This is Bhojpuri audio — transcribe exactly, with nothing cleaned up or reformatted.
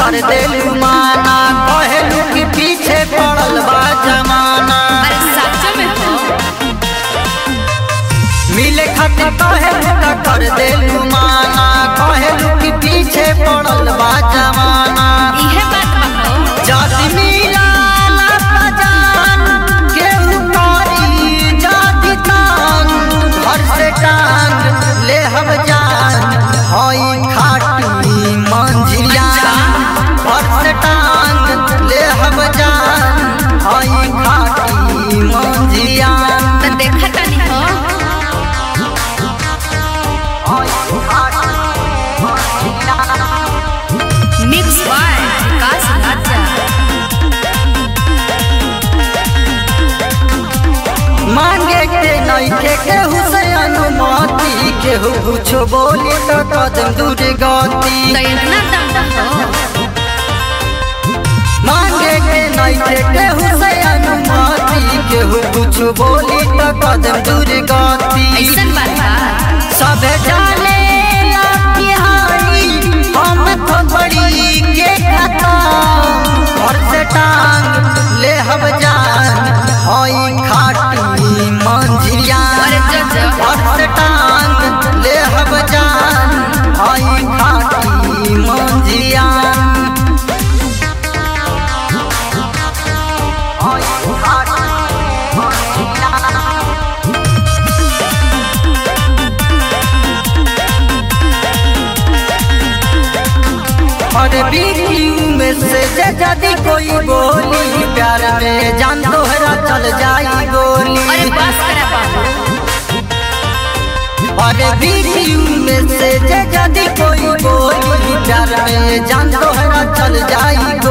कर देलू माना, कहलू कि पीछे पड़ल बा जमाना। अरे सच में हो मिले खातिर कहलू का कर देलू माना, कहलू कि पीछे पड़ल बा जमाना। इहे बात बा हो जाति मिला ला जान केहू करी जाति तान, घर से टांग ले हम जान हई खाटी मंझिया। घर से टांग ले हम जान हई खाटी मंझिया। तो देखा तनी हो मिक्स बाय विकास राजा। मांगे के नइखे केहू से अनुमति, केहू कुछो बोली तो कदम दूर गति। तो इतना दम हो मांगे के नइखे केहू से अनुमति, केहू कुछो बोली तो कदम दूर गति। ऐसन बात बा सब जाने ला कि हाई हम तो बड़ी के खाता। घर से टांग ले हम जान हई खाटी मंझिया। अरे जज घर से टांग ले हम जान हई खाटी मंझिया। हई खाटी मंझिया। और बीच में से जदी कोई बोली, प्यार में जान तोहरा चल जाई गोली। अरे बस करा बाबू और बीच में से जदी कोई बोली, प्यार में जान तोहरा चल जाई